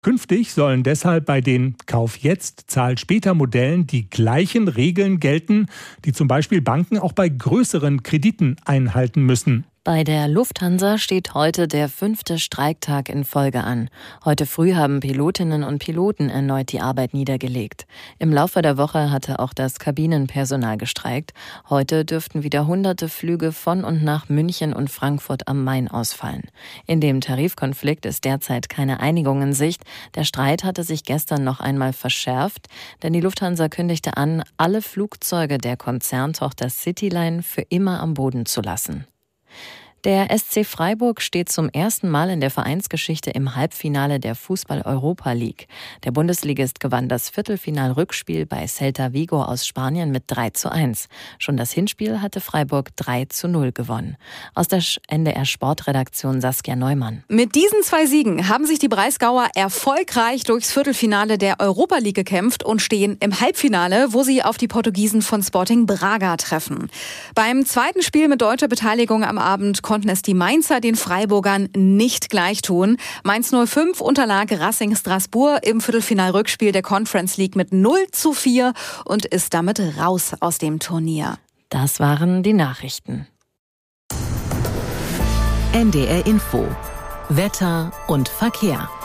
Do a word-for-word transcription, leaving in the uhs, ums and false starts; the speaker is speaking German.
Künftig sollen deshalb bei den Kauf jetzt, Zahl später Modellen die gleichen Regeln gelten, die zum Beispiel Banken auch bei größeren Krediten einhalten müssen. Bei der Lufthansa steht heute der fünfte Streiktag in Folge an. Heute früh haben Pilotinnen und Piloten erneut die Arbeit niedergelegt. Im Laufe der Woche hatte auch das Kabinenpersonal gestreikt. Heute dürften wieder hunderte Flüge von und nach München und Frankfurt am Main ausfallen. In dem Tarifkonflikt ist derzeit keine Einigung in Sicht. Der Streit hatte sich gestern noch einmal verschärft, denn die Lufthansa kündigte an, alle Flugzeuge der Konzerntochter Cityline für immer am Boden zu lassen. Der S C Freiburg steht zum ersten Mal in der Vereinsgeschichte im Halbfinale der Fußball-Europa League. Der Bundesligist gewann das Viertelfinal-Rückspiel bei Celta Vigo aus Spanien mit drei zu eins. Schon das Hinspiel hatte Freiburg drei zu null gewonnen. Aus der N D R-Sportredaktion Saskia Neumann. Mit diesen zwei Siegen haben sich die Breisgauer erfolgreich durchs Viertelfinale der Europa League gekämpft und stehen im Halbfinale, wo sie auf die Portugiesen von Sporting Braga treffen. Beim zweiten Spiel mit deutscher Beteiligung am Abend konnten es die Mainzer den Freiburgern nicht gleich tun. Mainz null fünf unterlag Racing Strasbourg im Viertelfinal-Rückspiel der Conference League mit null zu vier und ist damit raus aus dem Turnier. Das waren die Nachrichten. N D R Info. Wetter und Verkehr.